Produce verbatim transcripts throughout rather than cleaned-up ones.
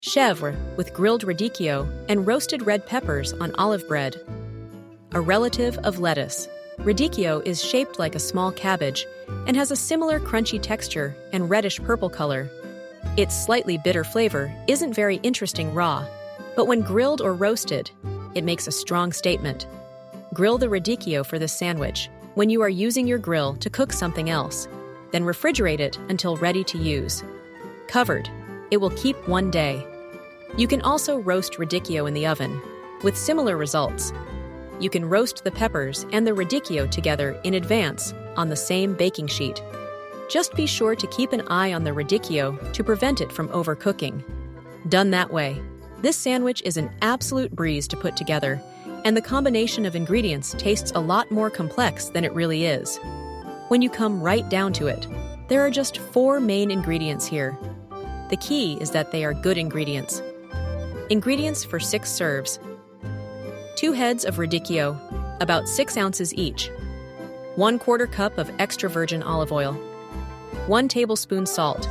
Chèvre with grilled radicchio and roasted red peppers on olive bread. A relative of lettuce, radicchio is shaped like a small cabbage and has a similar crunchy texture and reddish-purple color. Its slightly bitter flavor isn't very interesting raw, but when grilled or roasted, it makes a strong statement. Grill the radicchio for this sandwich when you are using your grill to cook something else, then refrigerate it until ready to use. Covered, it will keep one day. You can also roast radicchio in the oven, with similar results. You can roast the peppers and the radicchio together in advance on the same baking sheet. Just be sure to keep an eye on the radicchio to prevent it from overcooking. Done that way, this sandwich is an absolute breeze to put together, and the combination of ingredients tastes a lot more complex than it really is. When you come right down to it, there are just four main ingredients here. The key is that they are good ingredients. Ingredients for six serves. Two heads of radicchio, about six ounces each. One quarter cup of extra virgin olive oil. One tablespoon salt.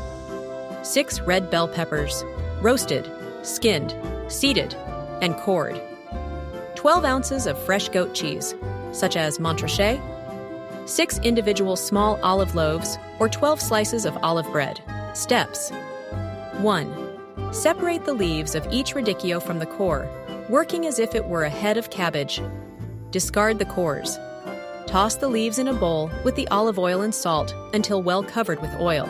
Six red bell peppers, roasted, skinned, seeded, and cored. twelve ounces of fresh goat cheese, such as Montrachet. Six individual small olive loaves or twelve slices of olive bread. Steps. one. Separate the leaves of each radicchio from the core, working as if it were a head of cabbage. Discard the cores. Toss the leaves in a bowl with the olive oil and salt until well covered with oil.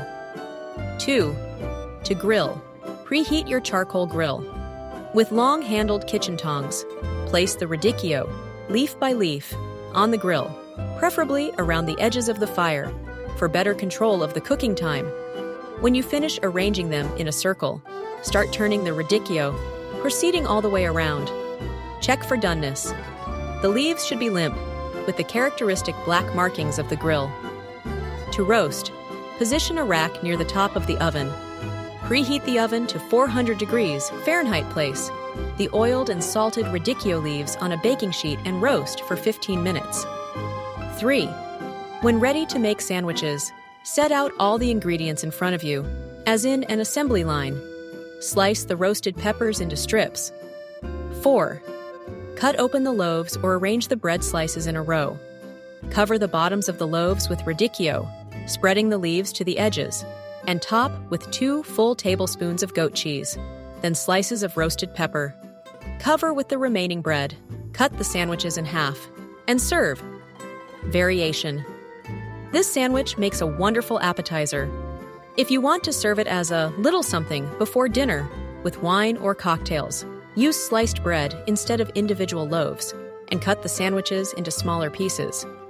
two. To grill. Preheat your charcoal grill. With long-handled kitchen tongs, place the radicchio, leaf by leaf, on the grill, preferably around the edges of the fire, for better control of the cooking time. When you finish arranging them in a circle, start turning the radicchio, proceeding all the way around. Check for doneness. The leaves should be limp, with the characteristic black markings of the grill. To roast, position a rack near the top of the oven. Preheat the oven to four hundred degrees Fahrenheit. Place the oiled and salted radicchio leaves on a baking sheet and roast for fifteen minutes. three. When ready to make sandwiches, set out all the ingredients in front of you, as in an assembly line. Slice the roasted peppers into strips. four. Cut open the loaves or arrange the bread slices in a row. Cover the bottoms of the loaves with radicchio, spreading the leaves to the edges, and top with two full tablespoons of goat cheese, then slices of roasted pepper. Cover with the remaining bread, cut the sandwiches in half, and serve. Variation. This sandwich makes a wonderful appetizer. If you want to serve it as a little something before dinner, with wine or cocktails, use sliced bread instead of individual loaves, and cut the sandwiches into smaller pieces.